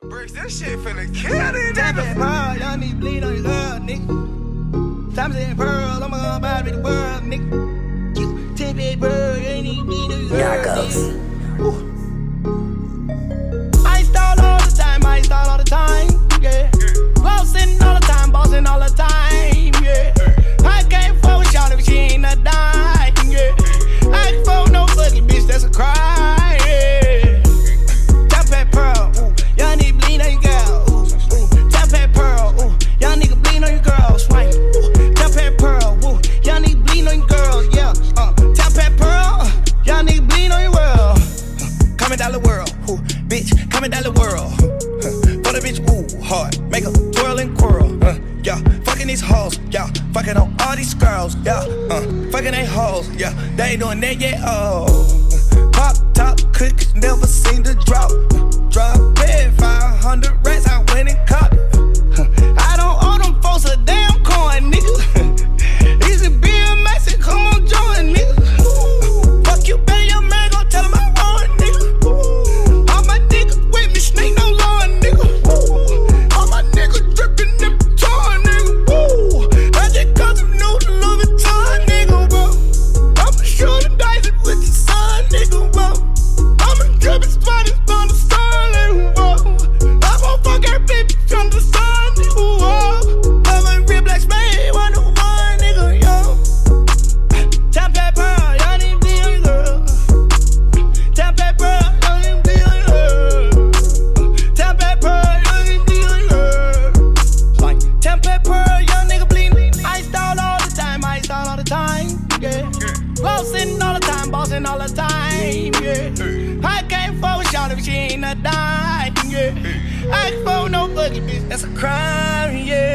Bricks, this shit finna kill these Tap niggas. that pearl, y'all need to bleed on your girl, nigga. Time that pearl, I'ma go buy me the world, nigga. Tap that pearl, you ain't need to bleed on your girl, nigga. I install all the time, I install all the time, yeah. Bossing all the time, bossing all the time, yeah. I can't fuck with y'all if she ain't a dime, yeah. I ain't fuck no fucking bitch, that's a crime, yeah. Tap that pearl, ooh, y'all need to bleed on your girl, ooh, ooh. Tap that pearl, ooh, y'all nigga bleed on your girl, swank, ooh. Tap that pearl, ooh, y'all nigga bleed on your girls, yeah. Tap that pearl, y'all nigga bleed on your world. Coming down the world, ooh, bitch, coming down the world. For the bitch, ooh, hard, make her twirl and twirl, yeah. Fucking these hoes, yeah. Fucking on all these girls, yeah. Fucking they hoes, yeah. They ain't doing that yet, oh. Pop top cookies, never seen the drop. Drop dead, 500 rats, I went and caught it. I don't owe them folks a damn coin, nigga. Easy BMX and come on, join, nigga. Fuck you, pay your man, gon' tell him I'm wrong, nigga. All my niggas with me, snake no lawn, nigga. All my niggas drippin' in the tar, nigga. Woo. I just got some new Louis Vuitton, nigga, bro. I'ma shoot the dice with the sun, nigga, bro. I'ma drip spiders on the sun, nigga, bro. I'm gon' fuck every bitch from the sun, nigga, bro. I'm a real black spade, 101, nigga, yo. Tap that pearl, y'all need to be on your girl. Tap that pearl, y'all need to be on your girl. Tap that pearl, y'all need to be on your girl. Like, tap that pearl, young nigga bleeding. I install all the time, I install all the time, yeah. Bossing all the time, bossing all the time, yeah. I can't fuck with y'all if she ain't a dime, yeah. I can't fuck with no fucking bitch, that's a crime, yeah.